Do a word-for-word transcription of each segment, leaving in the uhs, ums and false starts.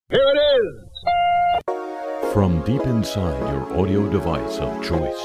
Here it is! From deep inside your audio device of choice.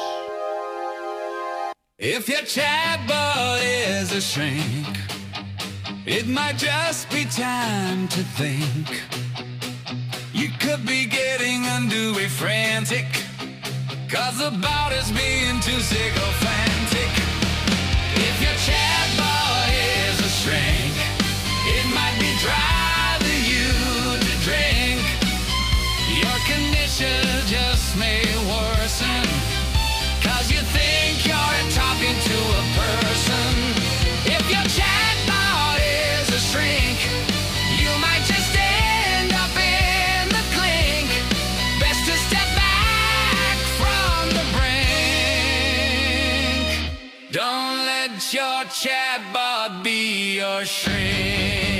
If your chatbot is a shrink, it might just be time to think. You could be getting unduly frantic, cause the bot is being too sycophantic. If your chatbot is a shrink, it might be driving you to drink. Your condition just may worsen, cause you think you're talking to a person. If your chatbot is a shrink, you might just end up in the clink. Best to step back from the brink. Don't let your chatbot be your shrink.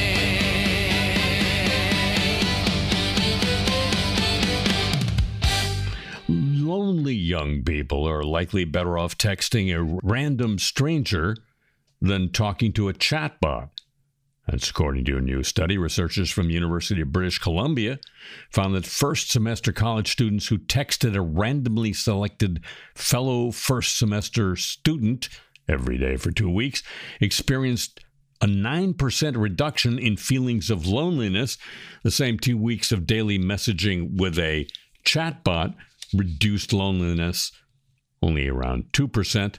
Lonely young people are likely better off texting a random stranger than talking to a chatbot. That's according to a new study. Researchers from the University of British Columbia found that first-semester college students who texted a randomly selected fellow first-semester student every day for two weeks experienced a nine percent reduction in feelings of loneliness. The same two weeks of daily messaging with a chatbot reduced loneliness only around two percent,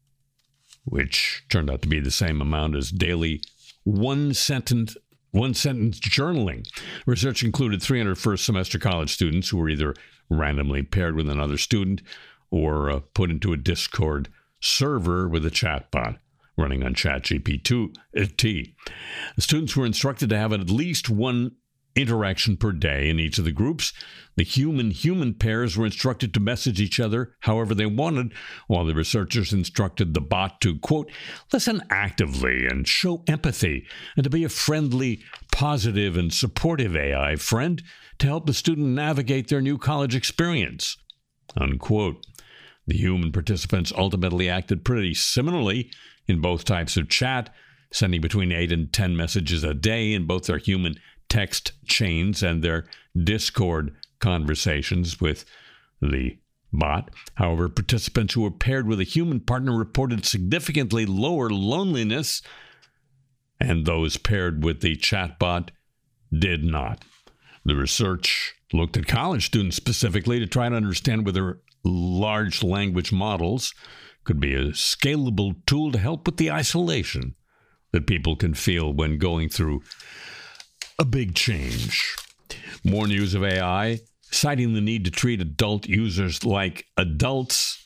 which turned out to be the same amount as daily one-sentence one-sentence journaling. Research included three hundred first-semester college students who were either randomly paired with another student or uh, put into a Discord server with a chatbot running on ChatGPT. The students were instructed to have at least one interaction per day in each of the groups. The human-human pairs were instructed to message each other however they wanted, while the researchers instructed the bot to, quote, listen actively and show empathy, and to be a friendly, positive, and supportive A I friend to help the student navigate their new college experience, unquote. The human participants ultimately acted pretty similarly in both types of chat, sending between eight and ten messages a day in both their human text chains and their Discord conversations with the bot. However, participants who were paired with a human partner reported significantly lower loneliness, and those paired with the chatbot did not. The research looked at college students specifically to try to understand whether large language models could be a scalable tool to help with the isolation that people can feel when going through a big change. More news of A I, citing the need to treat adult users like adults.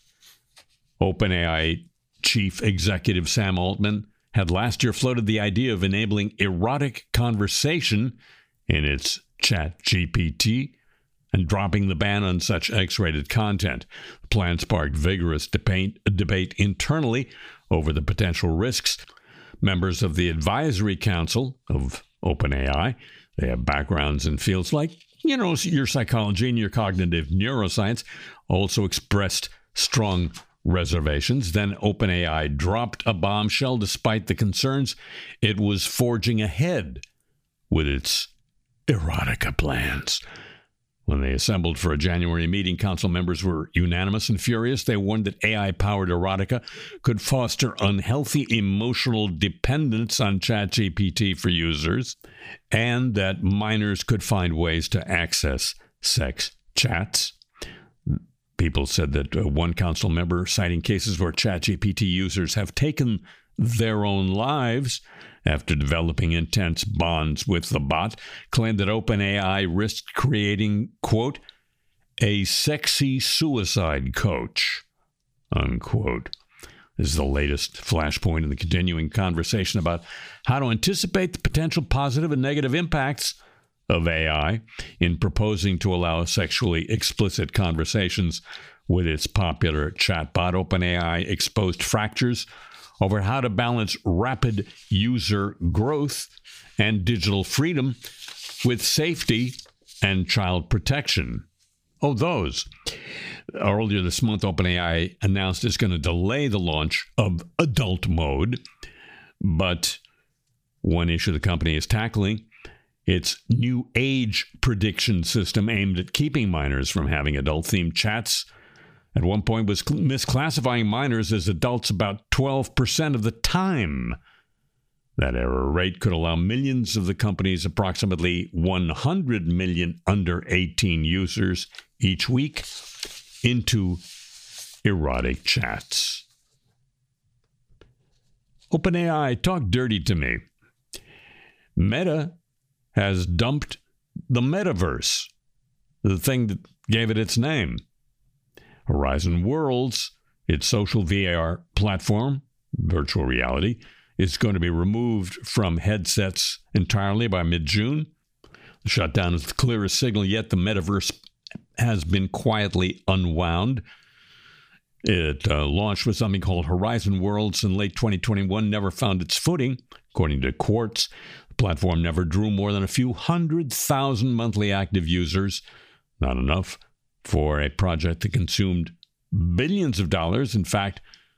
OpenAI chief executive Sam Altman had last year floated the idea of enabling erotic conversation in its ChatGPT and dropping the ban on such X-rated content. The plan sparked vigorous debate, debate internally over the potential risks. Members of the advisory council of OpenAI, they have backgrounds in fields like, you know, your psychology and your cognitive neuroscience, also expressed strong reservations. Then OpenAI dropped a bombshell despite the concerns. It was forging ahead with its erotica plans. When they assembled for a January meeting, council members were unanimous and furious. They warned that A I-powered erotica could foster unhealthy emotional dependence on ChatGPT for users, and that minors could find ways to access sex chats. People said that uh, one council member, citing cases where ChatGPT users have taken their own lives after developing intense bonds with the bot, claimed that OpenAI risked creating, quote, a sexy suicide coach, unquote. This is the latest flashpoint in the continuing conversation about how to anticipate the potential positive and negative impacts of A I in proposing to allow sexually explicit conversations with its popular chatbot. OpenAI exposed fractures over how to balance rapid user growth and digital freedom with safety and child protection. Oh, those. Earlier this month, OpenAI announced it's going to delay the launch of adult mode. But one issue the company is tackling its new age prediction system aimed at keeping minors from having adult-themed chats at one point was misclassifying minors as adults about twelve percent of the time. That error rate could allow millions of the company's approximately one hundred million under eighteen users each week into erotic chats. OpenAI, talk dirty to me. Meta has dumped the metaverse, the thing that gave it its name. Horizon Worlds, its social V R platform, virtual reality, is going to be removed from headsets entirely by mid-June. The shutdown is the clearest signal yet the metaverse has been quietly unwound. It uh, launched with something called Horizon Worlds in late twenty twenty-one, never found its footing. According to Quartz, the platform never drew more than a few hundred thousand monthly active users. Not enough for a project that consumed billions of dollars. In fact,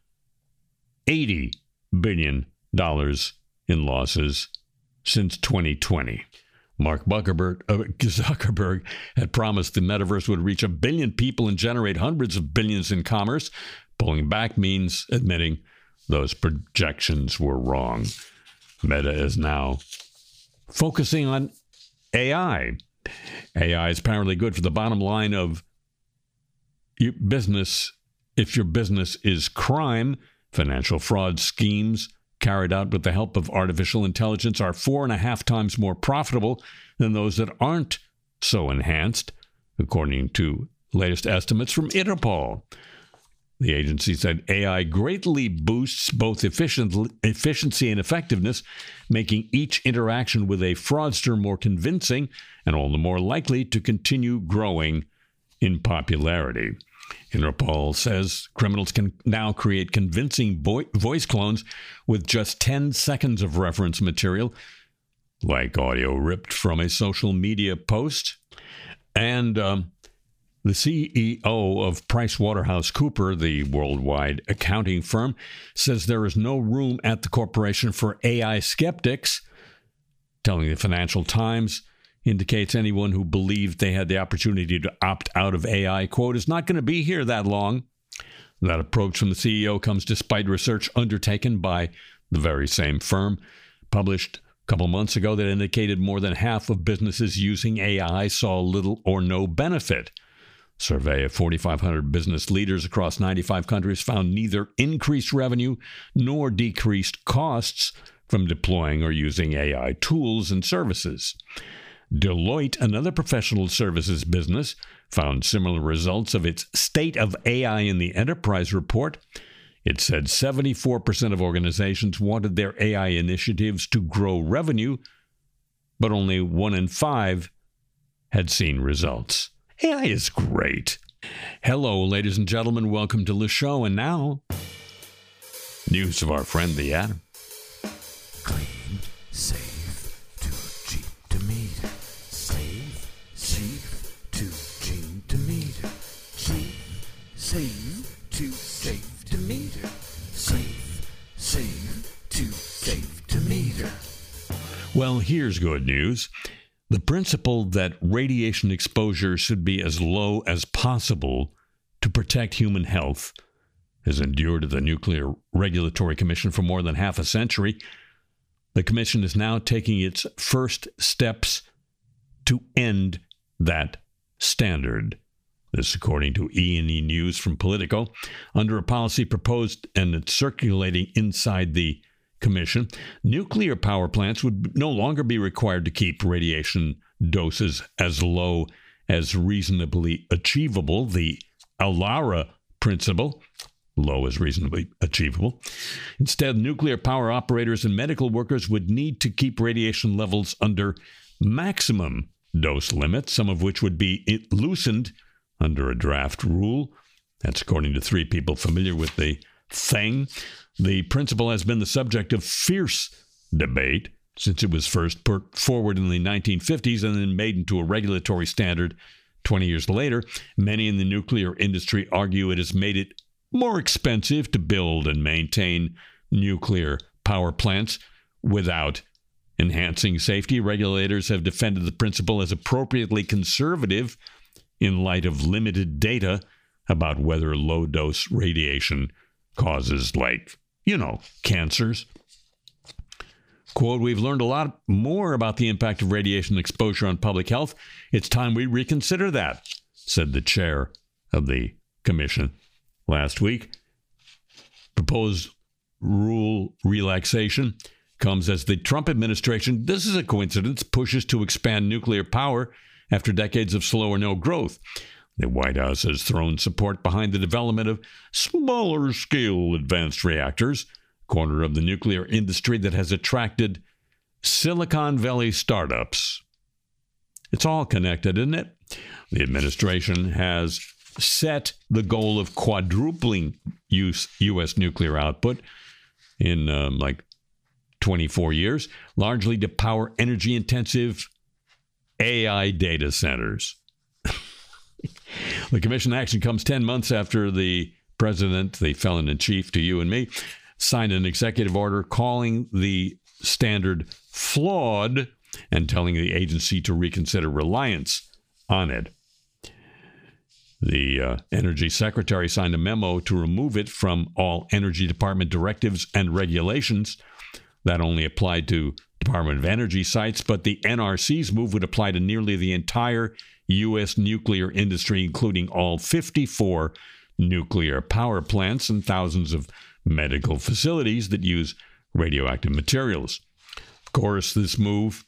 eighty billion dollars in losses since twenty twenty. Mark Zuckerberg, uh, Zuckerberg had promised the metaverse would reach a billion people and generate hundreds of billions in commerce. Pulling back means admitting those projections were wrong. Meta is now focusing on A I. A I is apparently good for the bottom line of your business. If your business is crime, financial fraud schemes carried out with the help of artificial intelligence are four and a half times more profitable than those that aren't so enhanced, according to latest estimates from Interpol. The agency said A I greatly boosts both efficient, efficiency and effectiveness, making each interaction with a fraudster more convincing and all the more likely to continue growing in popularity. Interpol says criminals can now create convincing vo- voice clones with just ten seconds of reference material, like audio ripped from a social media post. And um, the C E O of PricewaterhouseCoopers, the worldwide accounting firm, says there is no room at the corporation for A I skeptics, telling the Financial Times indicates anyone who believed they had the opportunity to opt out of A I, quote, is not going to be here that long. That approach from the C E O comes despite research undertaken by the very same firm, published a couple months ago, that indicated more than half of businesses using A I saw little or no benefit. A survey of forty-five hundred business leaders across ninety-five countries found neither increased revenue nor decreased costs from deploying or using A I tools and services. Deloitte, another professional services business, found similar results of its State of A I in the Enterprise report. It said seventy-four percent of organizations wanted their A I initiatives to grow revenue, but only one in five had seen results. A I is great. Hello, ladies and gentlemen. Welcome to the show. And now, news of our friend the atom. Clean, safe, too cheap to meter. Safe, safe, too cheap to meter. Cheap, safe, too safe to meter. Safe, safe, too safe to meter. Well, here's good news. The principle that radiation exposure should be as low as possible to protect human health has endured at the Nuclear Regulatory Commission for more than half a century. The commission is now taking its first steps to end that standard. This, according to E and E News from Politico, under a policy proposed and it's circulating inside the commission, nuclear power plants would no longer be required to keep radiation doses as low as reasonably achievable. The ALARA principle, low as reasonably achievable. Instead, nuclear power operators and medical workers would need to keep radiation levels under maximum dose limits, some of which would be loosened under a draft rule. That's according to three people familiar with the thing. The principle has been the subject of fierce debate since it was first put forward in the nineteen fifties and then made into a regulatory standard twenty years later. Many in the nuclear industry argue it has made it more expensive to build and maintain nuclear power plants without enhancing safety, regulators have defended the principle as appropriately conservative in light of limited data about whether low-dose radiation causes, like, you know, cancers. Quote, we've learned a lot more about the impact of radiation exposure on public health. It's time we reconsider that, said the chair of the commission last week. Proposed rule relaxation comes as the Trump administration, this is a coincidence, pushes to expand nuclear power after decades of slow or no growth. The White House has thrown support behind the development of smaller-scale advanced reactors, a corner of the nuclear industry that has attracted Silicon Valley startups. It's all connected, isn't it? The administration has set the goal of quadrupling U S nuclear output in um, like twenty-four years, largely to power energy-intensive A I data centers. The commission action comes ten months after the president, the felon-in-chief to you and me, signed an executive order calling the standard flawed and telling the agency to reconsider reliance on it. The uh, Energy Secretary signed a memo to remove it from all Energy Department directives and regulations. That only applied to Department of Energy sites, but the N R C's move would apply to nearly the entire U S nuclear industry, including all fifty-four nuclear power plants and thousands of medical facilities that use radioactive materials. Of course, this move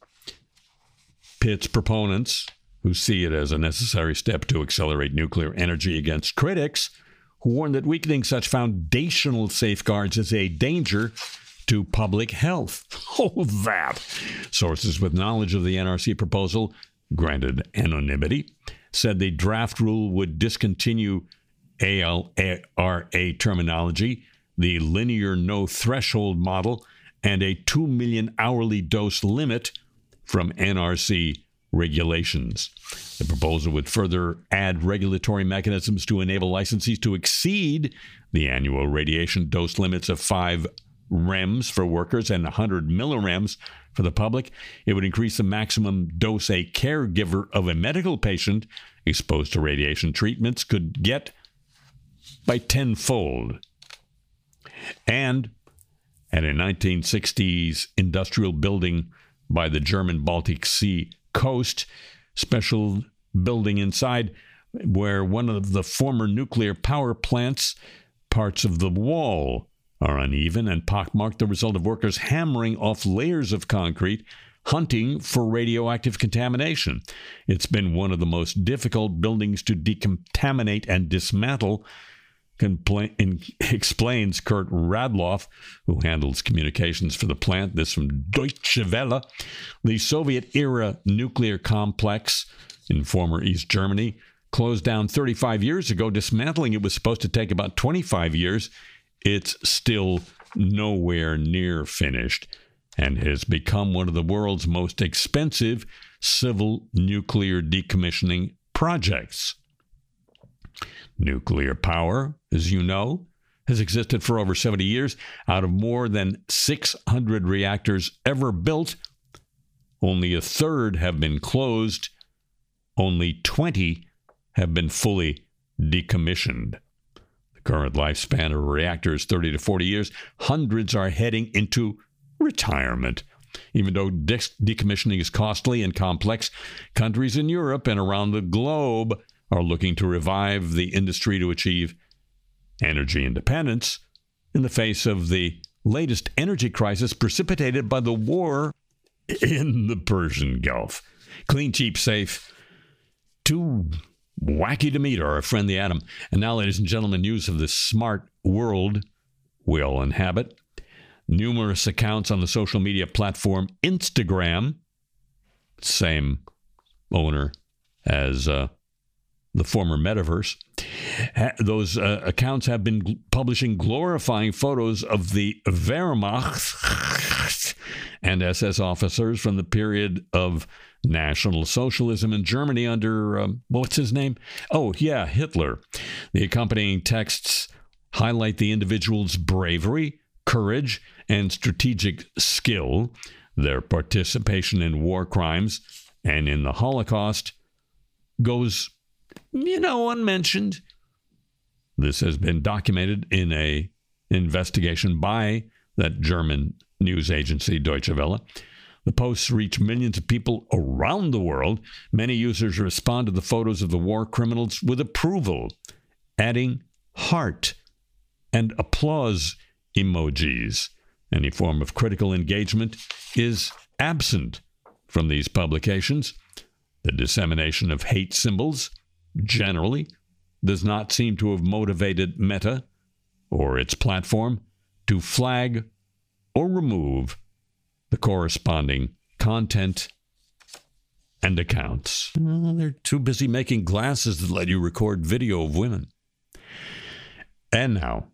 pits proponents who see it as a necessary step to accelerate nuclear energy against critics who warn that weakening such foundational safeguards is a danger to public health. Oh, that. Sources with knowledge of the N R C proposal, granted anonymity, said the draft rule would discontinue A L R A terminology, the linear no threshold model, and a two million hourly dose limit from N R C regulations. The proposal would further add regulatory mechanisms to enable licensees to exceed the annual radiation dose limits of five rems for workers and one hundred millirems for the public. It would increase the maximum dose a caregiver of a medical patient exposed to radiation treatments could get by tenfold. And at a nineteen sixties industrial building by the German Baltic Sea coast, special building inside where one of the former nuclear power plants, parts of the wall are uneven and pockmarked, the result of workers hammering off layers of concrete, hunting for radioactive contamination. It's been one of the most difficult buildings to decontaminate and dismantle, compla- in, explains Kurt Radloff, who handles communications for the plant. This from Deutsche Welle. The Soviet-era nuclear complex in former East Germany closed down thirty-five years ago. Dismantling it was supposed to take about twenty-five years. It's still nowhere near finished and has become one of the world's most expensive civil nuclear decommissioning projects. Nuclear power, as you know, has existed for over seventy years. Out of more than six hundred reactors ever built, only a third have been closed. Only twenty have been fully decommissioned. The current lifespan of a reactor is thirty to forty years. Hundreds are heading into retirement. Even though de- decommissioning is costly and complex, countries in Europe and around the globe are looking to revive the industry to achieve energy independence in the face of the latest energy crisis precipitated by the war in the Persian Gulf. Clean, cheap, safe, too wacky to meet, our friend the atom. And now, ladies and gentlemen, news of the smart world we all inhabit. Numerous accounts on the social media platform Instagram, same owner as uh, the former metaverse. Ha- those uh, accounts have been g- publishing glorifying photos of the Wehrmacht and S S officers from the period of National Socialism in Germany under, um, what's his name? Oh, yeah, Hitler. The accompanying texts highlight the individual's bravery, courage, and strategic skill. their participation in war crimes and in the Holocaust goes, you know, unmentioned. This has been documented in a investigation by that German news agency, Deutsche Welle. The posts reach millions of people around the world. Many users respond to the photos of the war criminals with approval, adding heart and applause emojis. Any form of critical engagement is absent from these publications. The dissemination of hate symbols generally does not seem to have motivated Meta or its platform to flag or remove the corresponding content and accounts. Well, they're too busy making glasses to let you record video of women. And now,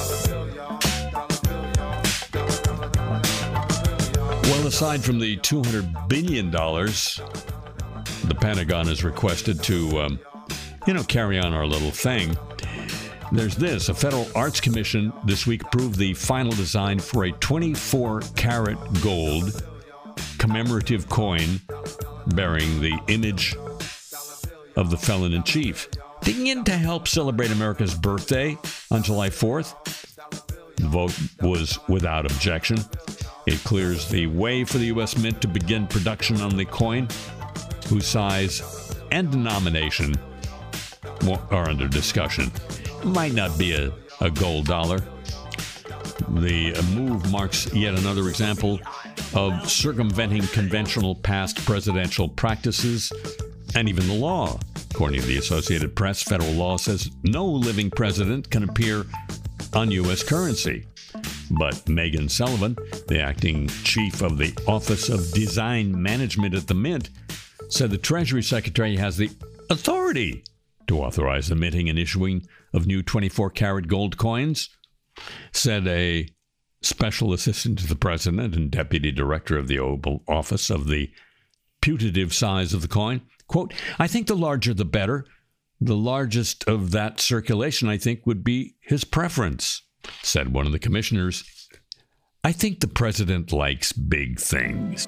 well, aside from the two hundred billion dollars the Pentagon has requested to, um, you know, carry on our little thing, there's this. A federal arts commission this week approved the final design for a twenty-four karat gold commemorative coin bearing the image of the felon-in-chief. Digging in to help celebrate America's birthday on July fourth, the vote was without objection. It clears the way for the U S Mint to begin production on the coin, whose size and denomination are under discussion. Might not be a, a gold dollar. The move marks yet another example of circumventing conventional past presidential practices and even the law. According to the Associated Press, federal law says no living president can appear on U S currency. But Megan Sullivan, the acting chief of the Office of Design Management at the Mint, said the Treasury Secretary has the authority to authorize the minting and issuing of new twenty-four karat gold coins, said a special assistant to the president and deputy director of the Oval Office of the putative size of the coin. Quote, I think the larger the better. The largest of that circulation, I think, would be his preference, said one of the commissioners. I think the president likes big things.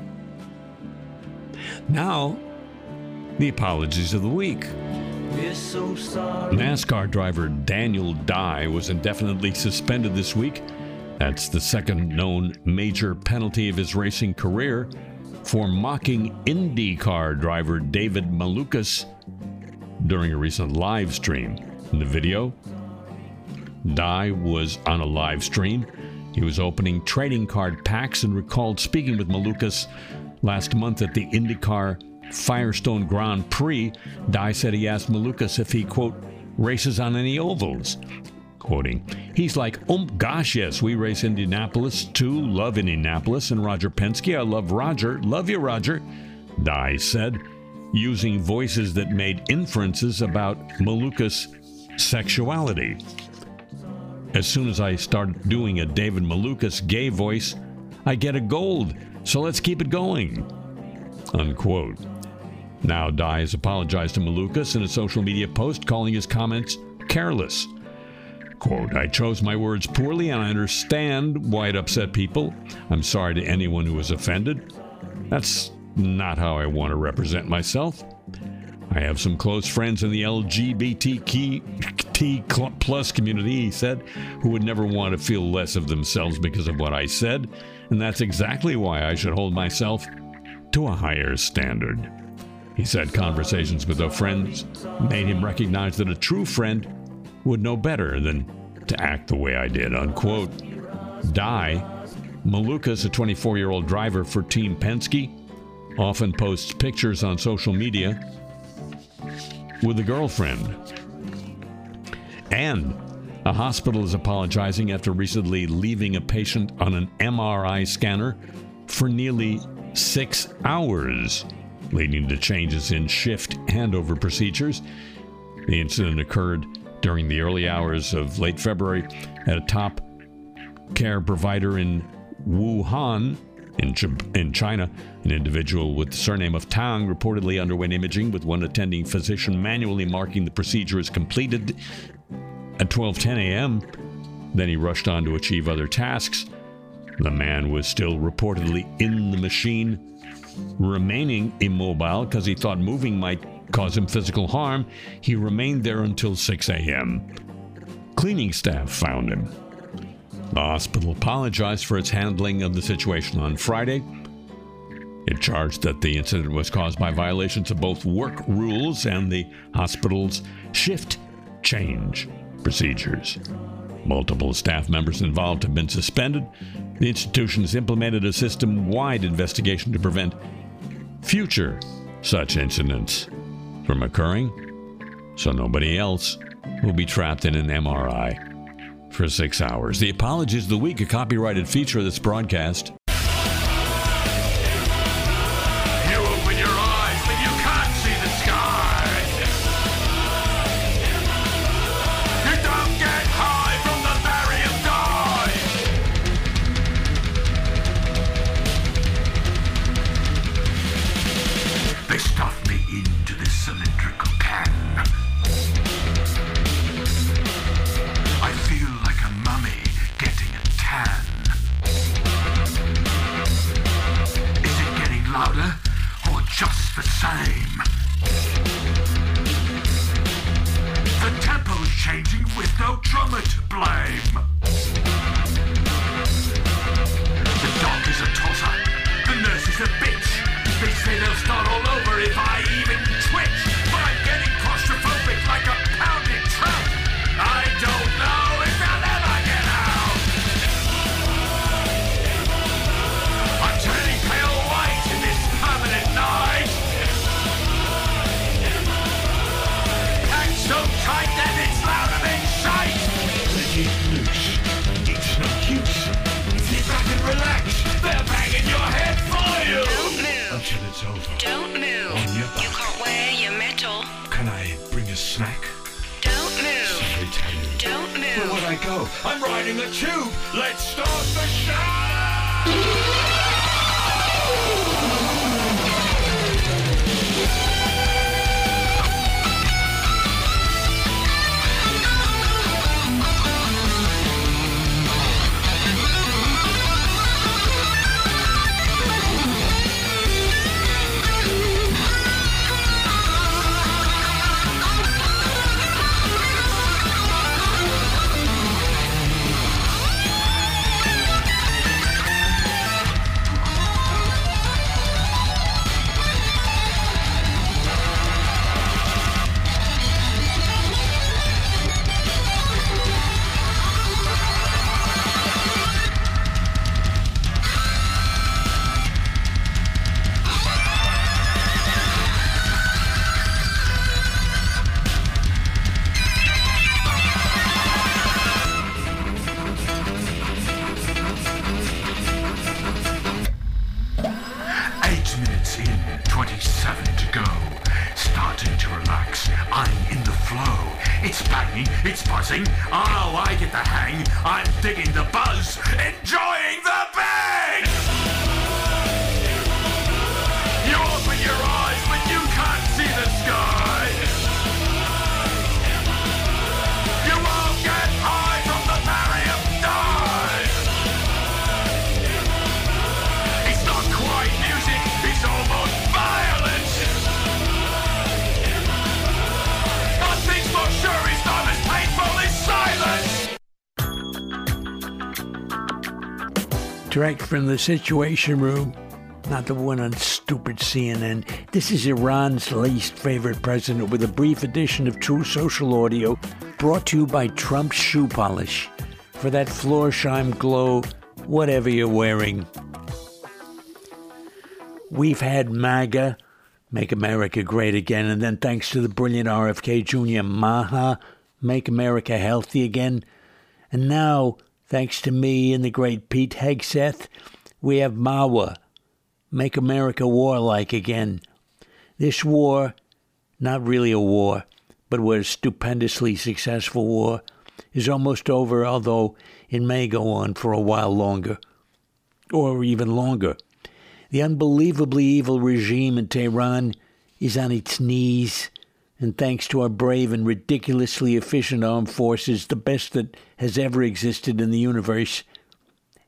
Now, the apologies of the week. We're so sorry. NASCAR driver Daniel Dye was indefinitely suspended this week. That's the second known major penalty of his racing career for mocking IndyCar driver David Malukas during a recent live stream. In the video, Dye was on a live stream. He was opening trading card packs and recalled speaking with Malukas last month at the IndyCar Firestone Grand Prix. Dye said he asked Malukas if he, quote, races on any ovals. Quoting, he's like, oh gosh, yes, we race Indianapolis too, love Indianapolis, and Roger Penske, I love Roger, love you, Roger, Dye said, using voices that made inferences about Malukas' sexuality. As soon as I start doing a David Malukas gay voice, I get a gold, so let's keep it going, unquote. Now Dye has apologized to Malukas in a social media post, calling his comments careless. Quote, I chose my words poorly and I understand why it upset people. I'm sorry to anyone who was offended. That's not how I want to represent myself. I have some close friends in the L G B T Q plus community, he said, who would never want to feel less of themselves because of what I said. And that's exactly why I should hold myself to a higher standard. He said conversations with their friends made him recognize that a true friend would know better than to act the way I did, unquote. Dye, Malukas, a twenty-four-year-old driver for Team Penske, often posts pictures on social media with a girlfriend. And a hospital is apologizing after recently leaving a patient on an M R I scanner for nearly six hours, leading to changes in shift handover procedures. The incident occurred during the early hours of late February at a top care provider in Wuhan, in, Ch- in China. An individual with the surname of Tang reportedly underwent imaging, with one attending physician manually marking the procedure as completed at twelve ten a.m. Then he rushed on to achieve other tasks. The man was still reportedly in the machine, remaining immobile because he thought moving might cause him physical harm. He remained there until six a.m. Cleaning staff found him. The hospital apologized for its handling of the situation on Friday. It charged that the incident was caused by violations of both work rules and the hospital's shift change procedures. Multiple staff members involved have been suspended. The institution has implemented a system-wide investigation to prevent future such incidents from occurring, so nobody else will be trapped in an M R I for six hours. The Apologies of the Week, a copyrighted feature of this broadcast. You open your eyes, but you can't see the sky. You don't get high from the barium die. They stuffed me into this cylindrical can. I feel like a mummy getting a tan. Is it getting louder or just the same? The tempo's changing with no drummer to blame. The doc is a tosser, the nurse is a bitch. They say they'll start all over if I even twitch. But I'm getting claustrophobic like a pounded trout. I don't know if I'll ever get out. I'm turning pale white in this permanent night. Packed so tight that it's louder than shite. Let it loose. It's no use. Sit back and relax. They're banging your head for you. Don't move. Until it's over. Don't move. On your butt. You can't wear your metal. Can I bring a snack? Don't move. Sorry, tell you. Don't Where move. would I go? I'm riding the tube. Let's start the show! Eight minutes in, twenty-seven to go. Starting to relax. I'm in the flow. It's banging, it's buzzing. Oh, I get the hang. I'm digging the buzz, enjoying the bang! You open your eyes, but you can't see the sky. You won't get high from the barium die. It's not quite music, it's almost violence. Nothing's for sure, it's not as painful as silence. Direct from the Situation Room, not the one on stupid C N N. This is Iran's least favorite president with a brief edition of True Social Audio brought to you by Trump's Shoe Polish. For that Florsheim glow, whatever you're wearing. We've had MAGA, Make America Great Again, and then thanks to the brilliant R F K Junior, MAHA, Make America Healthy Again. And now, thanks to me and the great Pete Hegseth, we have MAWA, Make America Warlike Again. This war, not really a war, but was a stupendously successful war, is almost over, although it may go on for a while longer, or even longer. The unbelievably evil regime in Tehran is on its knees, and thanks to our brave and ridiculously efficient armed forces, the best that has ever existed in the universe,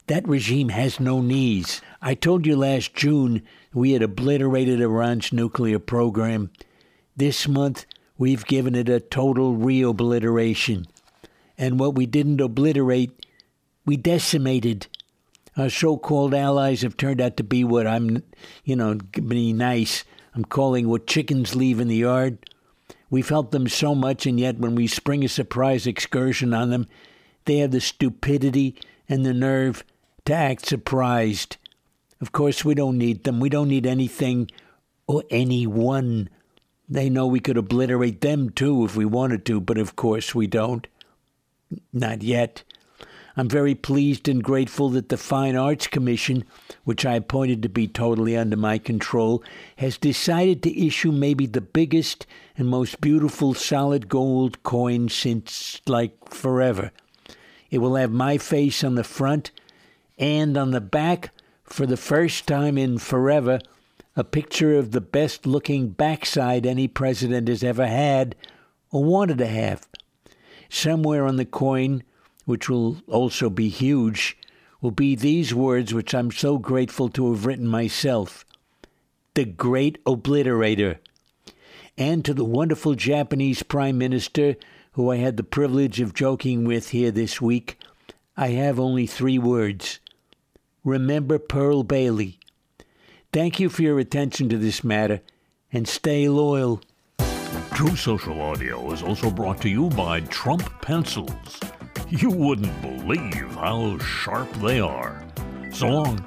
That regime has no knees. I told you last June we had obliterated Iran's nuclear program. This month, we've given it a total re-obliteration. And what we didn't obliterate, we decimated. Our so-called allies have turned out to be what I'm, you know, being nice, I'm calling what chickens leave in the yard. We've helped them so much, and yet when we spring a surprise excursion on them, they have the stupidity and the nerve to act surprised. Of course, we don't need them. We don't need anything or anyone. They know we could obliterate them, too, if we wanted to, but of course we don't. Not yet. I'm very pleased and grateful that the Fine Arts Commission, which I appointed to be totally under my control, has decided to issue maybe the biggest and most beautiful solid gold coin since, like, forever. It will have my face on the front, and on the back, for the first time in forever, a picture of the best-looking backside any president has ever had or wanted to have. Somewhere on the coin, which will also be huge, will be these words which I'm so grateful to have written myself. The Great Obliterator. And to the wonderful Japanese Prime Minister, who I had the privilege of joking with here this week, I have only three words. Remember Pearl Bailey. Thank you for your attention to this matter, and stay loyal. True Social Audio is also brought to you by Trump Pencils. You wouldn't believe how sharp they are. So long.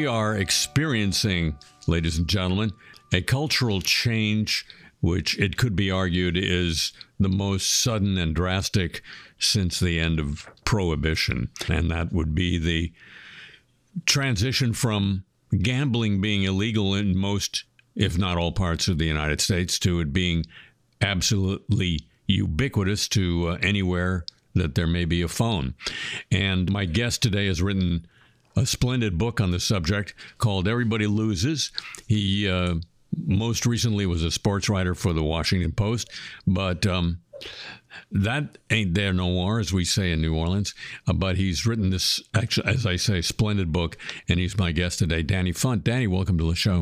we are experiencing, ladies and gentlemen, a cultural change which it could be argued is the most sudden and drastic since the end of Prohibition. And that would be the transition from gambling being illegal in most, if not all parts of the United States, to it being absolutely ubiquitous to uh, anywhere that there may be a phone. And my guest today has written a splendid book on the subject called Everybody Loses. He uh, most recently was a sports writer for the Washington Post, but um, that ain't there no more, as we say in New Orleans. Uh, but he's written this, actually, as I say, splendid book, and he's my guest today, Danny Funt. Danny, welcome to the show.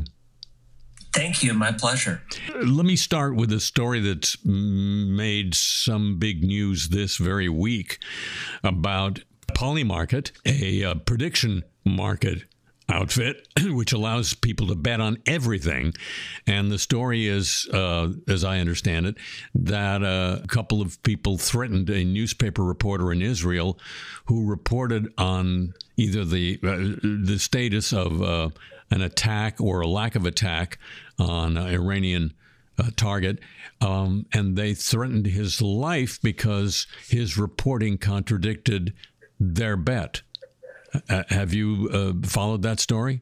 Thank you. My pleasure. Let me start with a story that's made some big news this very week about Polymarket, a uh, prediction market outfit, which allows people to bet on everything. And the story is, uh, as I understand it, that uh, a couple of people threatened a newspaper reporter in Israel who reported on either the uh, the status of uh, an attack or a lack of attack on an Iranian uh, target, um, and they threatened his life because his reporting contradicted their bet. Uh, have you uh, followed that story?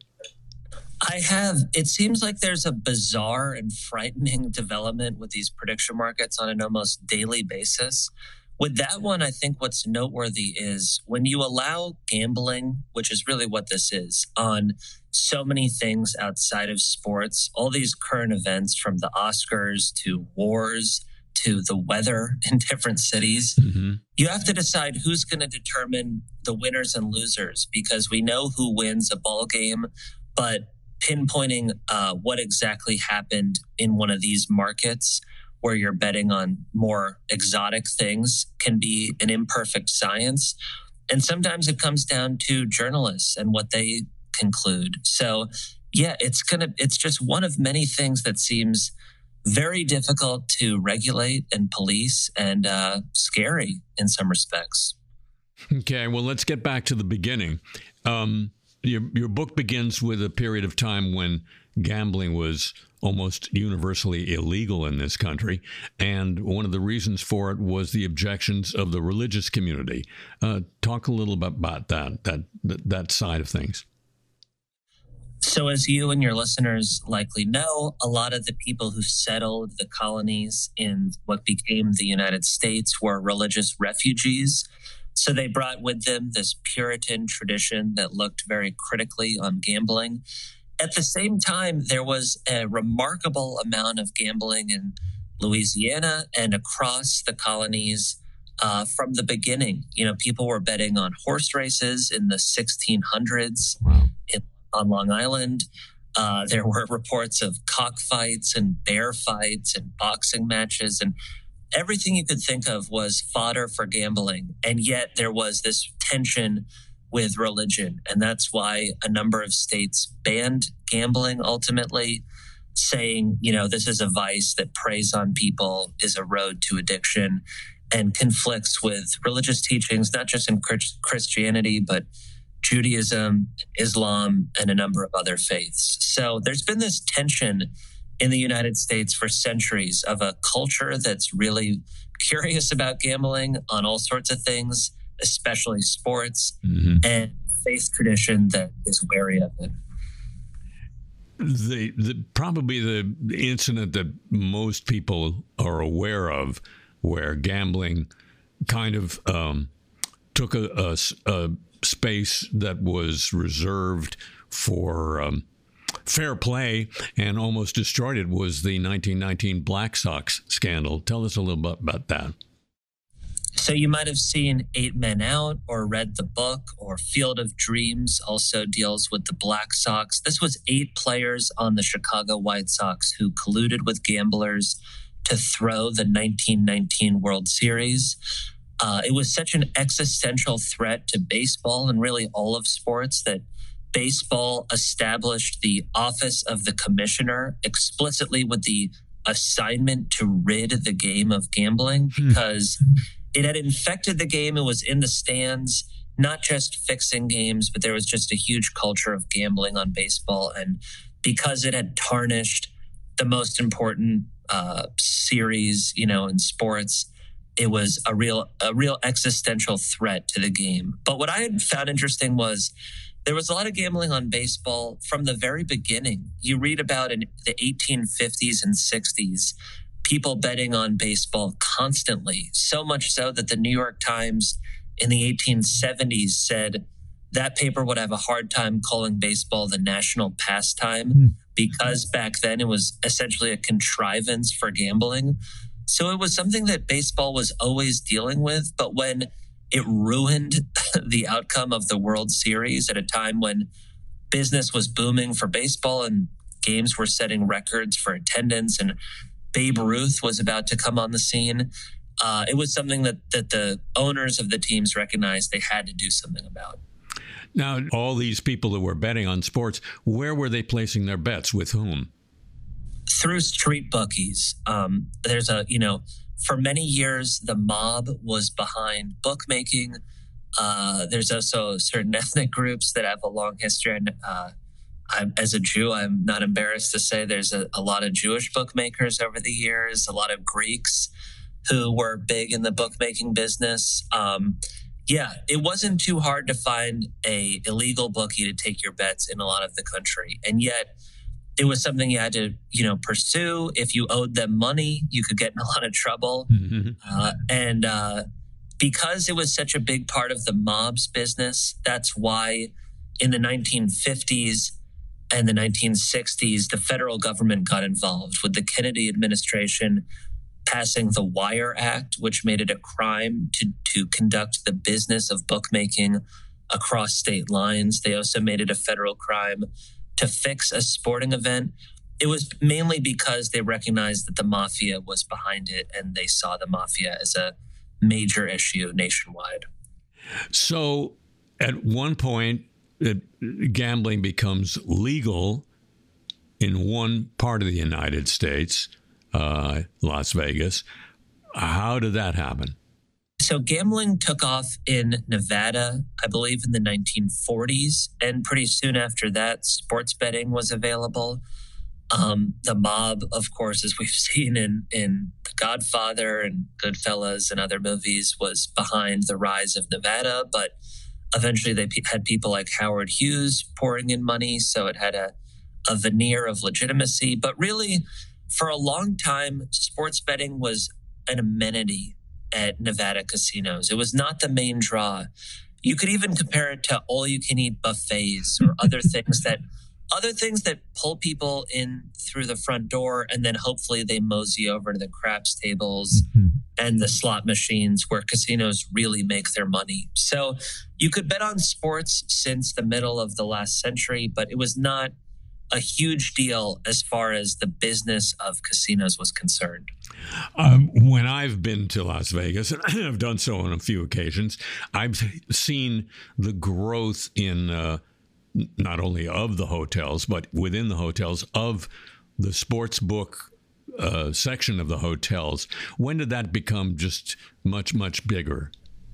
I have. It seems like there's a bizarre and frightening development with these prediction markets on an almost daily basis. With that one, I think what's noteworthy is when you allow gambling, which is really what this is, on so many things outside of sports, all these current events from the Oscars to wars to the weather in different cities, mm-hmm. you have to decide who's going to determine the winners and losers, because we know who wins a ball game, but pinpointing uh, what exactly happened in one of these markets where you're betting on more exotic things can be an imperfect science. And sometimes it comes down to journalists and what they conclude. So yeah, it's gonna, it's just one of many things that seems very difficult to regulate and police, and uh, scary in some respects. Okay, well, let's get back to the beginning. Um, your your book begins with a period of time when gambling was almost universally illegal in this country, and one of the reasons for it was the objections of the religious community. Uh, talk a little bit about that that that side of things. So as you and your listeners likely know, a lot of the people who settled the colonies in what became the United States were religious refugees. So they brought with them this Puritan tradition that looked very critically on gambling. At the same time, there was a remarkable amount of gambling in Louisiana and across the colonies uh, from the beginning. You know, people were betting on horse races in the sixteen hundreds. Wow. in On Long Island. Uh, there were reports of cockfights and bear fights and boxing matches, and everything you could think of was fodder for gambling. And yet there was this tension with religion. And that's why a number of states banned gambling ultimately, saying, you know, this is a vice that preys on people, is a road to addiction, and conflicts with religious teachings, not just in Christianity, but Judaism, Islam, and a number of other faiths. So there's been this tension in the United States for centuries of a culture that's really curious about gambling on all sorts of things, especially sports, mm-hmm. and faith tradition that is wary of it. The, the probably the incident that most people are aware of where gambling kind of um, took a, a, a space that was reserved for um, fair play and almost destroyed it was the nineteen nineteen Black Sox scandal. Tell us a little bit about that. So you might have seen Eight Men Out or read the book, or Field of Dreams also deals with the Black Sox. This was eight players on the Chicago White Sox who colluded with gamblers to throw the nineteen nineteen World Series. Uh, it was such an existential threat to baseball and really all of sports that baseball established the office of the commissioner explicitly with the assignment to rid the game of gambling, because it had infected the game. It was in the stands. not just fixing games, but there was just a huge culture of gambling on baseball. And because it had tarnished the most important uh, series, you know, in sports, it was a real, a real existential threat to the game. But what I had found interesting was there was a lot of gambling on baseball from the very beginning. You read about in the eighteen fifties and sixties, people betting on baseball constantly, so much so that the New York Times in the eighteen seventies said that paper would have a hard time calling baseball the national pastime mm. because back then it was essentially a contrivance for gambling. So it was something that baseball was always dealing with. But when it ruined the outcome of the World Series at a time when business was booming for baseball and games were setting records for attendance and Babe Ruth was about to come on the scene, uh, it was something that, that the owners of the teams recognized they had to do something about. Now, all these people that were betting on sports, where were they placing their bets? With whom? Through street bookies. Um, there's a, you know, for many years, the mob was behind bookmaking. Uh, there's also certain ethnic groups that have a long history. And uh, I'm, as a Jew, I'm not embarrassed to say there's a, a lot of Jewish bookmakers over the years, a lot of Greeks who were big in the bookmaking business. Um, yeah, it wasn't too hard to find a illegal bookie to take your bets in a lot of the country. And yet it was something you had to, you know, pursue. If you owed them money, you could get in a lot of trouble. Mm-hmm. Uh, and uh, because it was such a big part of the mob's business, that's why in the nineteen fifties and the nineteen sixties, the federal government got involved with the Kennedy administration passing the Wire Act, which made it a crime to, to conduct the business of bookmaking across state lines. They also made it a federal crime to fix a sporting event. It was mainly because they recognized that the mafia was behind it and they saw the mafia as a major issue nationwide. So at one point, it, gambling becomes legal in one part of the United States, uh, Las Vegas. How did that happen? So gambling took off in Nevada, I believe in the nineteen forties. And pretty soon after that, sports betting was available. Um, the mob, of course, as we've seen in, in The Godfather and Goodfellas and other movies, was behind the rise of Nevada. But eventually they pe- had people like Howard Hughes pouring in money. So it had a, a veneer of legitimacy. But really, for a long time, sports betting was an amenity at Nevada casinos. It was not the main draw. You could even compare it to all-you-can-eat buffets or other things that other things that pull people in through the front door, and then hopefully they mosey over to the craps tables mm-hmm. and the slot machines where casinos really make their money. So you could bet on sports since the middle of the last century, but it was not a huge deal as far as the business of casinos was concerned. Um, when I've been to Las Vegas, and I've done so on a few occasions, I've seen the growth in uh, not only of the hotels, but within the hotels of the sports book uh, section of the hotels. When did that become just much, much bigger?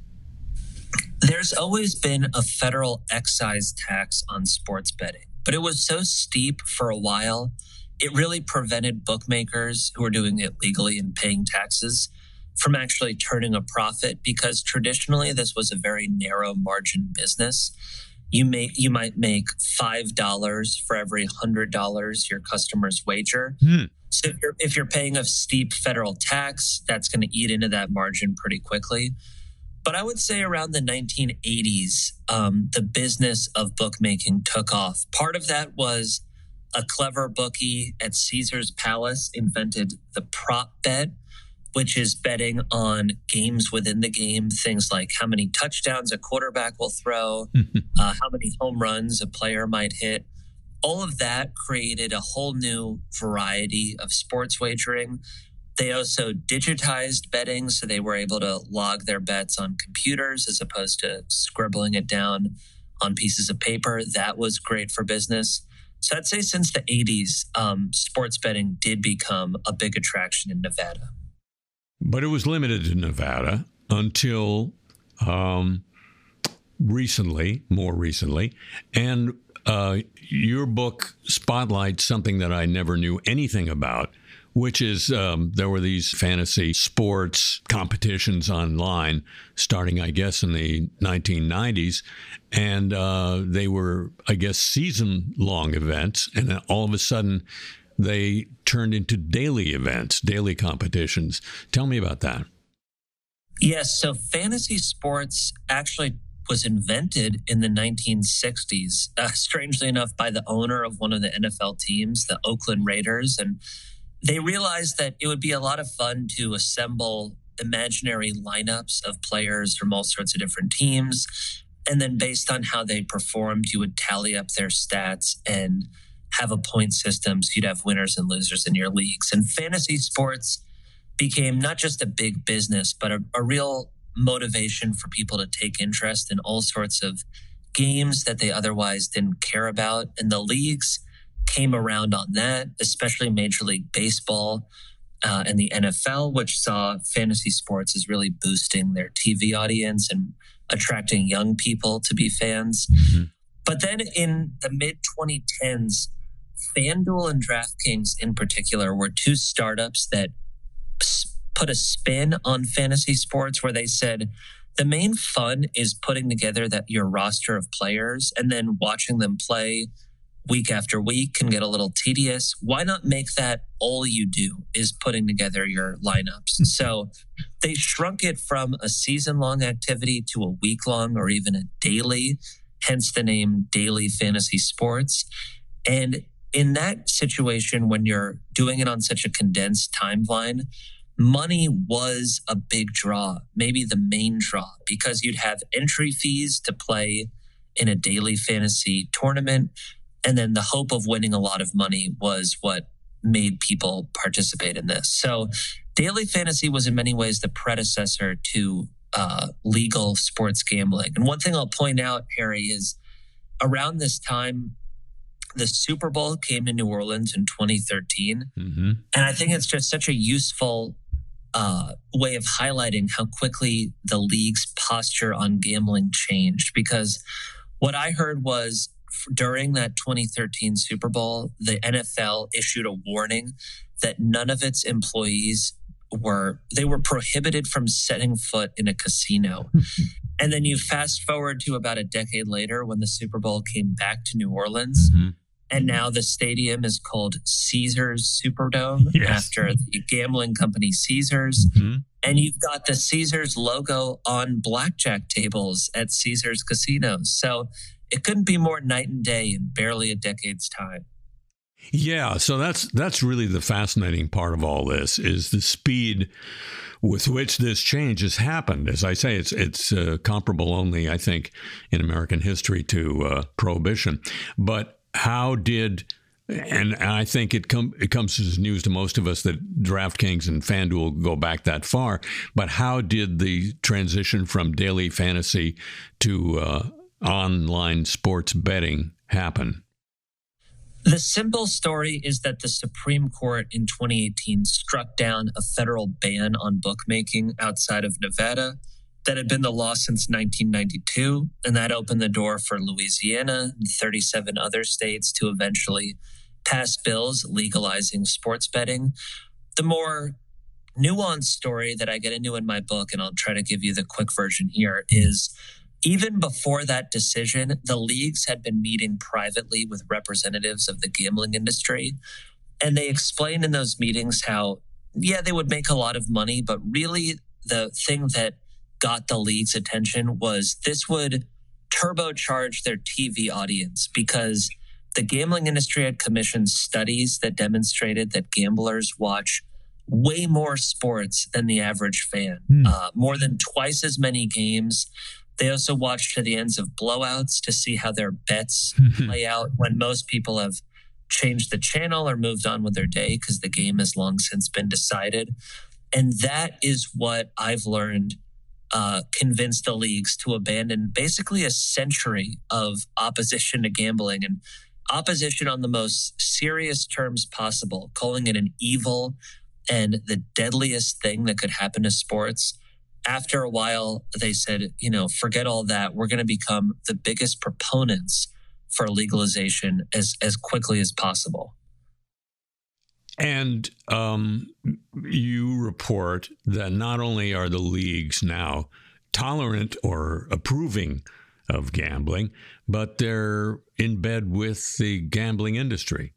There's always been a federal excise tax on sports betting, but it was so steep for a while, it really prevented bookmakers who were doing it legally and paying taxes from actually turning a profit, because traditionally this was a very narrow margin business. You may you might make five dollars for every one hundred dollars your customers wager. Hmm. So if you're, if you're paying a steep federal tax, that's going to eat into that margin pretty quickly. But I would say around the nineteen eighties, um, the business of bookmaking took off. Part of that was a clever bookie at Caesar's Palace invented the prop bet, which is betting on games within the game, things like how many touchdowns a quarterback will throw, uh, how many home runs a player might hit. All of that created a whole new variety of sports wagering. They also digitized betting, so they were able to log their bets on computers as opposed to scribbling it down on pieces of paper. That was great for business. So I'd say since the eighties, um, sports betting did become a big attraction in Nevada. But it was limited to Nevada until um, recently, more recently, and uh, your book spotlights something that I never knew anything about, which is um, there were these fantasy sports competitions online starting, I guess, in the nineteen nineties. And uh, they were, I guess, season-long events. And then all of a sudden, they turned into daily events, daily competitions. Tell me about that. Yes, so fantasy sports actually was invented in the nineteen sixties, uh, strangely enough, by the owner of one of the N F L teams, the Oakland Raiders. And they realized that it would be a lot of fun to assemble imaginary lineups of players from all sorts of different teams. And then based on how they performed, you would tally up their stats and have a point system. So you'd have winners and losers in your leagues. And fantasy sports became not just a big business, but a, a real motivation for people to take interest in all sorts of games that they otherwise didn't care about. And the leagues came around on that, especially Major League Baseball uh, and the N F L, which saw fantasy sports as really boosting their T V audience and attracting young people to be fans. Mm-hmm. But then in the mid twenty tens, FanDuel and DraftKings in particular were two startups that put a spin on fantasy sports where they said, the main fun is putting together that your roster of players and then watching them play week after week can get a little tedious. Why not make that all you do is putting together your lineups? So they shrunk it from a season-long activity to a week-long or even a daily, hence the name Daily Fantasy Sports. And in that situation, when you're doing it on such a condensed timeline, money was a big draw, maybe the main draw, because you'd have entry fees to play in a daily fantasy tournament. And then the hope of winning a lot of money was what made people participate in this. So daily fantasy was in many ways the predecessor to uh, legal sports gambling. And one thing I'll point out, Harry, is around this time, the Super Bowl came to New Orleans in twenty thirteen. Mm-hmm. And I think it's just such a useful uh, way of highlighting how quickly the league's posture on gambling changed. Because what I heard was, during that twenty thirteen Super Bowl, the N F L issued a warning that none of its employees were, they were prohibited from setting foot in a casino. And then you fast forward to about a decade later when the Super Bowl came back to New Orleans. Mm-hmm. And now the stadium is called Caesars Superdome, yes, after the gambling company Caesars. Mm-hmm. And you've got the Caesars logo on blackjack tables at Caesars casinos. So it couldn't be more night and day in barely a decade's time. Yeah, so that's that's really the fascinating part of all this, is the speed with which this change has happened. As I say, it's it's uh, comparable only, I think, in American history to uh, Prohibition. But how did, and I think it, com- it comes as news to most of us that DraftKings and FanDuel go back that far, but how did the transition from daily fantasy to uh, online sports betting happen? The simple story is that the Supreme Court in twenty eighteen struck down a federal ban on bookmaking outside of Nevada that had been the law since nineteen ninety-two, and that opened the door for Louisiana and thirty-seven other states to eventually pass bills legalizing sports betting. The more nuanced story that I get into in my book, and I'll try to give you the quick version here, is even before that decision, the leagues had been meeting privately with representatives of the gambling industry. And they explained in those meetings how, yeah, they would make a lot of money, but really the thing that got the league's attention was this would turbocharge their T V audience, because the gambling industry had commissioned studies that demonstrated that gamblers watch way more sports than the average fan, mm. uh, more than twice as many games. They also watch to the ends of blowouts to see how their bets play out when most people have changed the channel or moved on with their day because the game has long since been decided. And that is what I've learned uh, convinced the leagues to abandon basically a century of opposition to gambling, and opposition on the most serious terms possible, calling it an evil and the deadliest thing that could happen to sports. after a while, they said, you know, forget all that. We're going to become the biggest proponents for legalization as, as quickly as possible. And um, you report that not only are the leagues now tolerant or approving of gambling, but they're in bed with the gambling industry.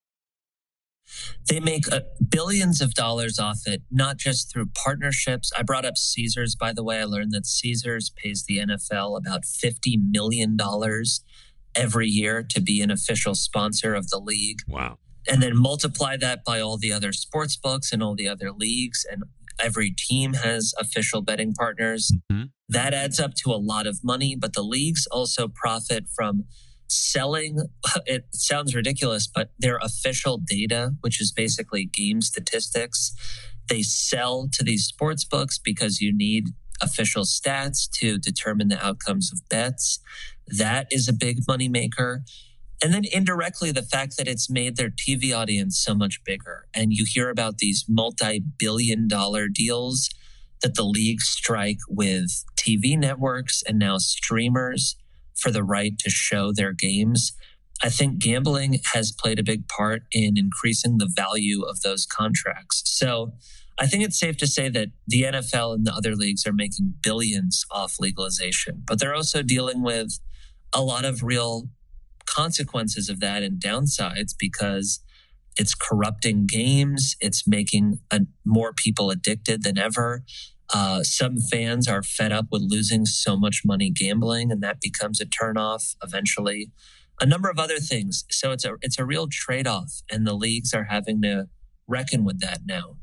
They make uh, billions of dollars off it, not just through partnerships. I brought up Caesars, by the way. I learned that Caesars pays the N F L about fifty million dollars every year to be an official sponsor of the league. Wow. And then multiply that by all the other sports books and all the other leagues, and every team has official betting partners. Mm-hmm. That adds up to a lot of money, but the leagues also profit from selling, it sounds ridiculous, but their official data, which is basically game statistics, they sell to these sports books because you need official stats to determine the outcomes of bets. That is a big money maker. And then indirectly, the fact that it's made their T V audience so much bigger. And you hear about these multi-billion dollar deals that the leagues strike with T V networks and now streamers for the right to show their games. I think gambling has played a big part in increasing the value of those contracts. So I think it's safe to say that the N F L and the other leagues are making billions off legalization, but they're also dealing with a lot of real consequences of that and downsides, because it's corrupting games. It's making a, more people addicted than ever. Uh, some fans are fed up with losing so much money gambling, and that becomes a turnoff eventually. A number of other things. So it's a it's a real trade-off, and the leagues are having to reckon with that now.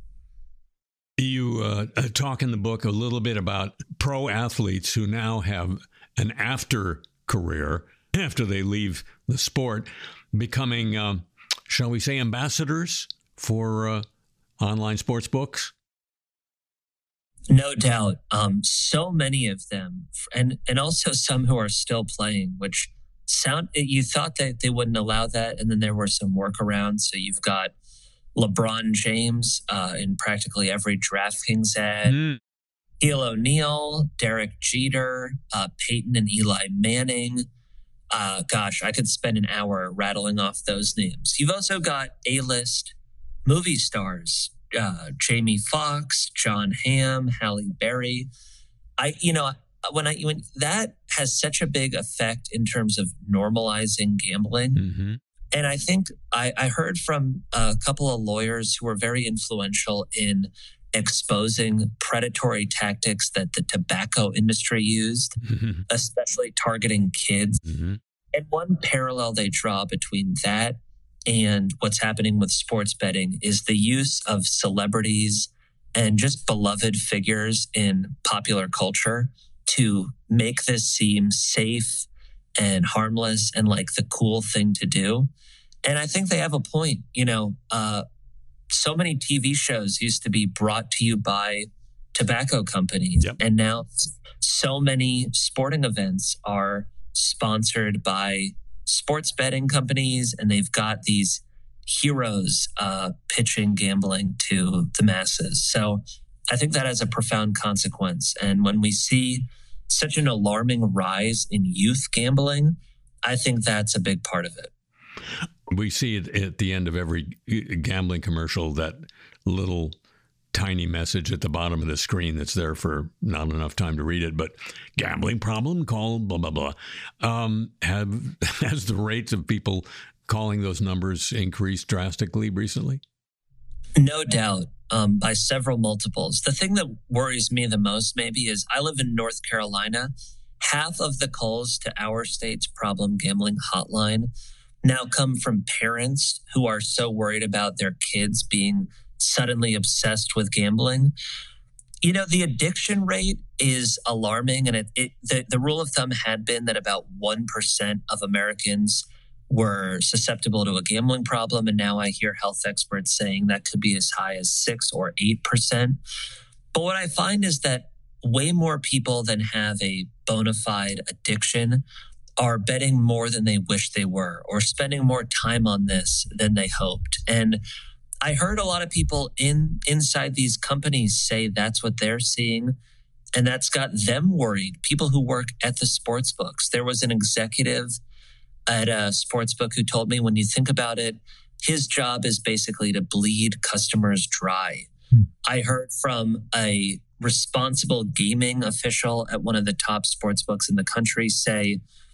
You uh, talk in the book a little bit about pro athletes who now have an after career after they leave the sport, becoming, um, shall we say, ambassadors for uh, online sports books? No doubt. Um, so many of them, and, and also some who are still playing, which sound, you thought that they wouldn't allow that, and then there were some workarounds. So you've got LeBron James uh, in practically every DraftKings ad, mm. Shaquille O'Neal, Derek Jeter, uh, Peyton and Eli Manning. Uh, gosh, I could spend an hour rattling off those names. You've also got A-list movie stars, uh, Jamie Foxx, John Hamm, Halle Berry. I, you know, when I when that has such a big effect in terms of normalizing gambling. Mm-hmm. And I think I, I heard from a couple of lawyers who were very influential in exposing predatory tactics that the tobacco industry used, mm-hmm. especially targeting kids. Mm-hmm. And one parallel they draw between that and what's happening with sports betting is the use of celebrities and just beloved figures in popular culture to make this seem safe and harmless and like the cool thing to do. And I think they have a point. You know, uh, so many T V shows used to be brought to you by tobacco companies. Yep. And now so many sporting events are sponsored by sports betting companies, and they've got these heroes uh, pitching gambling to the masses. So I think that has a profound consequence. And when we see such an alarming rise in youth gambling, I think that's a big part of it. We see it at the end of every gambling commercial, that little tiny message at the bottom of the screen that's there for not enough time to read it, but gambling problem, call blah, blah, blah. Um, have, has the rates of people calling those numbers increased drastically recently? No doubt, um, by several multiples. The thing that worries me the most maybe is I live in North Carolina. Half of the calls to our state's problem gambling hotline now come from parents who are so worried about their kids being suddenly obsessed with gambling. You know, the addiction rate is alarming, and it, it the, the rule of thumb had been that about one percent of Americans were susceptible to a gambling problem, and now I hear health experts saying that could be as high as six or eight percent. But what I find is that way more people than have a bona fide addiction are betting more than they wish they were, or spending more time on this than they hoped. And I heard a lot of people in inside these companies say that's what they're seeing. and that's got them worried. People who work at the sports books. There was an executive at a sports book who told me, when you think about it, his job is basically to bleed customers dry. Hmm. I heard from a responsible gaming official at one of the top sports books in the country say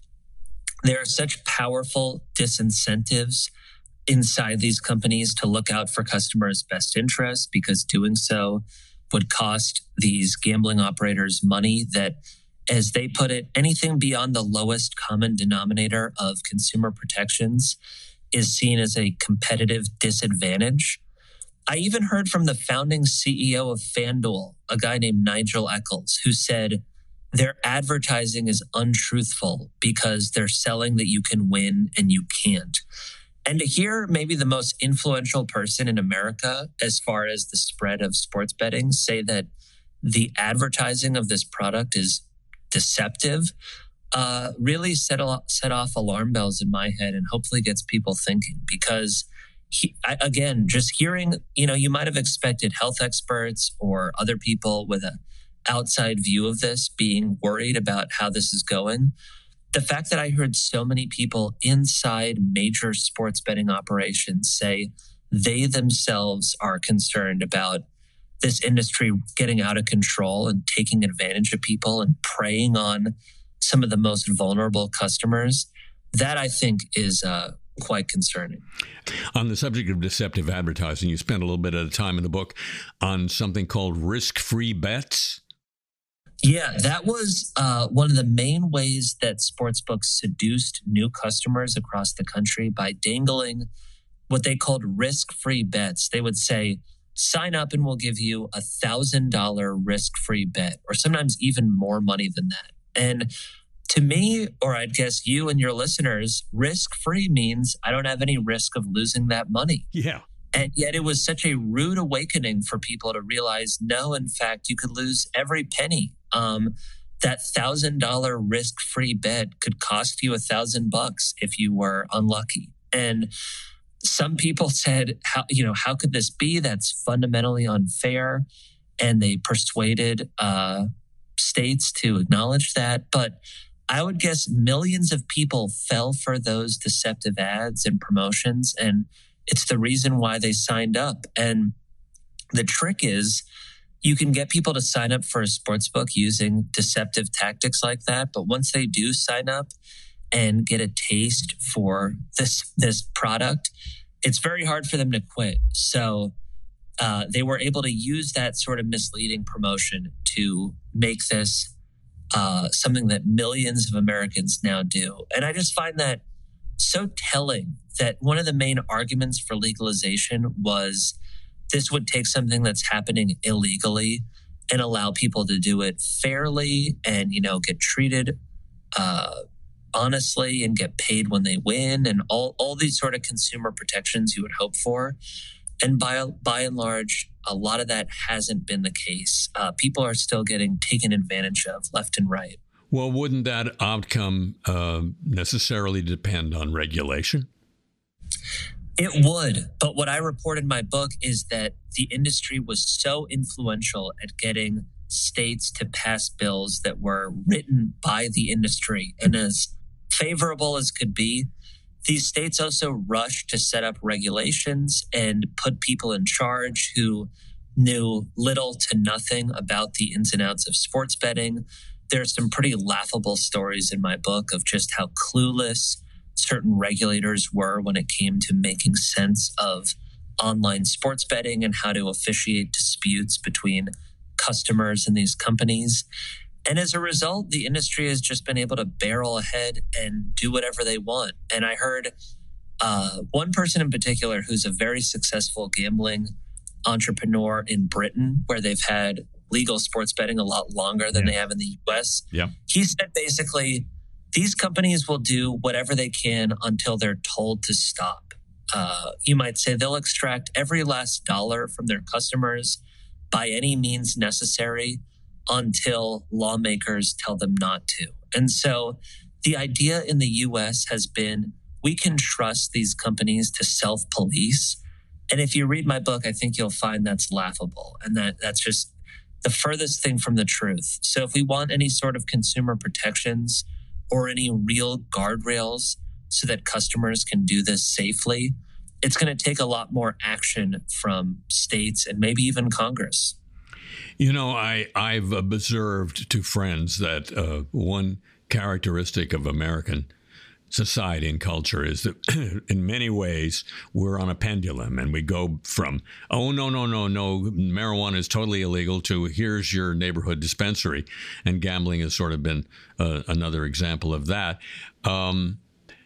there are such powerful disincentives inside these companies to look out for customers' best interests, because doing so would cost these gambling operators money that, as they put it, anything beyond the lowest common denominator of consumer protections is seen as a competitive disadvantage. I even heard from the founding C E O of FanDuel, a guy named Nigel Eccles, who said their advertising is untruthful because they're selling that you can win and you can't. And to hear maybe the most influential person in America as far as the spread of sports betting say that the advertising of this product is deceptive uh, really set, a, set off alarm bells in my head, and hopefully gets people thinking. Because, he, I, again, just hearing, you know, you might have expected health experts or other people with an outside view of this being worried about how this is going. The fact that I heard so many people inside major sports betting operations say they themselves are concerned about this industry getting out of control and taking advantage of people and preying on some of the most vulnerable customers, that I think is uh, quite concerning. On the subject of deceptive advertising, you spent a little bit of time in the book on something called risk-free bets. Yeah, that was uh, one of the main ways that sportsbooks seduced new customers across the country, by dangling what they called risk-free bets. They would say, sign up and we'll give you a one thousand dollars risk-free bet, or sometimes even more money than that. And to me, or I'd guess you and your listeners, risk-free means I don't have any risk of losing that money. Yeah. And yet it was such a rude awakening for people to realize, no, in fact, you could lose every penny. Um, that one thousand dollars risk-free bet could cost you a thousand bucks if you were unlucky. And some people said, how, you know, how could this be? That's fundamentally unfair. And they persuaded uh, states to acknowledge that. But I would guess millions of people fell for those deceptive ads and promotions. And it's the reason why they signed up. And the trick is, you can get people to sign up for a sportsbook using deceptive tactics like that. But once they do sign up and get a taste for this, this product, it's very hard for them to quit. So uh, they were able to use that sort of misleading promotion to make this uh, something that millions of Americans now do. And I just find that so telling, that one of the main arguments for legalization was this would take something that's happening illegally and allow people to do it fairly and, you know, get treated uh, honestly and get paid when they win, and all, all these sort of consumer protections you would hope for. And by, by and large, a lot of that hasn't been the case. Uh, people are still getting taken advantage of left and right. Well, wouldn't that outcome uh, necessarily depend on regulation? It would. But what I report in my book is that the industry was so influential at getting states to pass bills that were written by the industry, and as favorable as could be, these states also rushed to set up regulations and put people in charge who knew little to nothing about the ins and outs of sports betting. There's some pretty laughable stories in my book of just how clueless certain regulators were when it came to making sense of online sports betting and how to officiate disputes between customers and these companies. And as a result, the industry has just been able to barrel ahead and do whatever they want. And I heard uh, one person in particular who's a very successful gambling entrepreneur in Britain, where they've had legal sports betting a lot longer than yeah. they have in the U S. Yeah. He said basically, these companies will do whatever they can until they're told to stop. Uh, you might say they'll extract every last dollar from their customers by any means necessary until lawmakers tell them not to. And so the idea in the U S has been, we can trust these companies to self-police. And if you read my book, I think you'll find that's laughable. And that that's just, the furthest thing from the truth. So if we want any sort of consumer protections or any real guardrails so that customers can do this safely, it's going to take a lot more action from states and maybe even Congress. You know, I, I've observed to friends that uh, one characteristic of American society and culture is that in many ways we're on a pendulum, and we go from, oh, no, no, no, no, marijuana is totally illegal, to here's your neighborhood dispensary. And gambling has sort of been uh, another example of that. Um,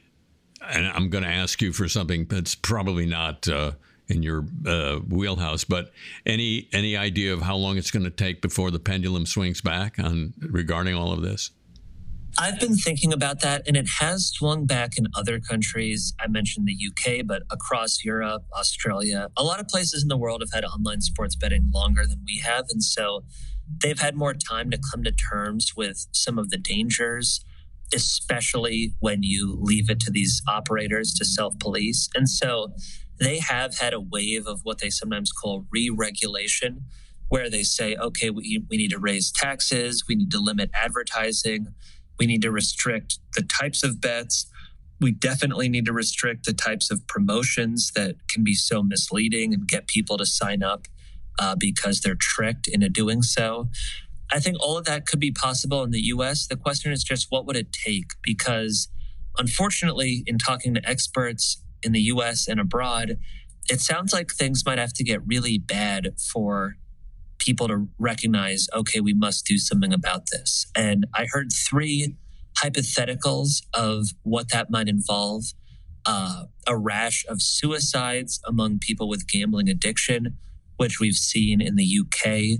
and I'm going to ask you for something that's probably not uh, in your uh, wheelhouse, but any any idea of how long it's going to take before the pendulum swings back on regarding all of this? I've been thinking about that, and it has swung back in other countries. I mentioned the U K, but across Europe, Australia, a lot of places in the world have had online sports betting longer than we have. And so they've had more time to come to terms with some of the dangers, especially when you leave it to these operators to self-police. And so they have had a wave of what they sometimes call re-regulation, where they say, okay, we, we need to raise taxes, we need to limit advertising, we need to restrict the types of bets. We definitely need to restrict the types of promotions that can be so misleading and get people to sign up uh, because they're tricked into doing so. I think all of that could be possible in the U S. The question is just, what would it take? Because unfortunately, in talking to experts in the U S and abroad, it sounds like things might have to get really bad for people to recognize, okay, we must do something about this. And I heard three hypotheticals of what that might involve. Uh, a rash of suicides among people with gambling addiction, which we've seen in the U K.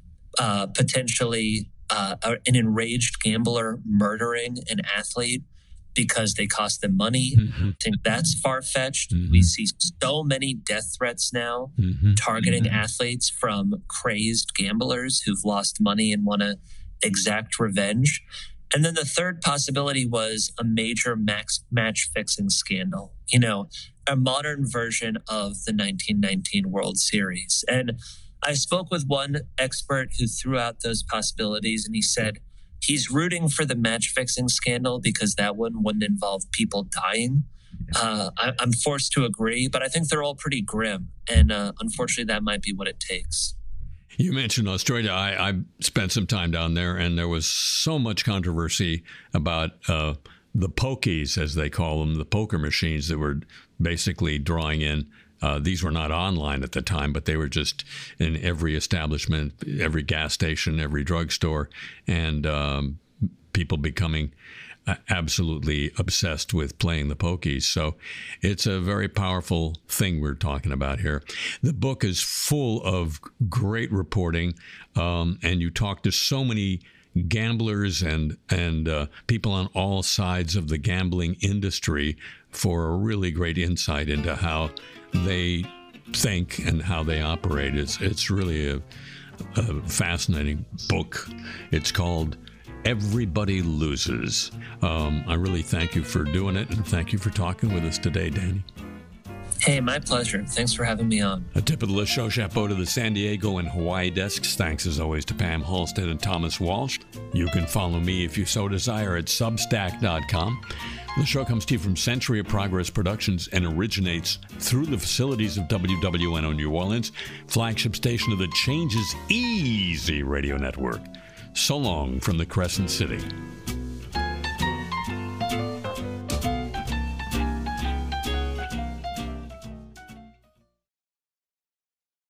Uh, potentially uh, an enraged gambler murdering an athlete because they cost them money. Mm-hmm. I think that's far-fetched. Mm-hmm. We see so many death threats now mm-hmm. targeting mm-hmm. athletes from crazed gamblers who've lost money and want to exact revenge. And then the third possibility was a major max match-fixing scandal, you know, a modern version of the nineteen nineteen World Series. And I spoke with one expert who threw out those possibilities, and he said, he's rooting for the match-fixing scandal because that one wouldn't involve people dying. Uh, I, I'm forced to agree, but I think they're all pretty grim. And uh, unfortunately, that might be what it takes. You mentioned Australia. I, I spent some time down there, and there was so much controversy about uh, the pokies, as they call them, the poker machines that were basically drawing in. Uh, these were not online at the time, but they were just in every establishment, every gas station, every drugstore, and um, people becoming uh, absolutely obsessed with playing the pokies. So it's a very powerful thing we're talking about here. The book is full of great reporting, um, and you talk to so many gamblers and and uh, people on all sides of the gambling industry for a really great insight into how they think and how they operate. It's, it's really a, a fascinating book. It's called Everybody Loses. Um, I really thank you for doing it, and thank you for talking with us today, Danny. Hey, my pleasure. Thanks for having me on. A tip of the list show chapeau to the San Diego and Hawaii desks. Thanks as always to Pam Halstead and Thomas Walsh. You can follow me if you so desire at substack dot com. The show comes to you from Century of Progress Productions and originates through the facilities of W W N O New Orleans, flagship station of the Changes Easy Radio Network. So long from the Crescent City.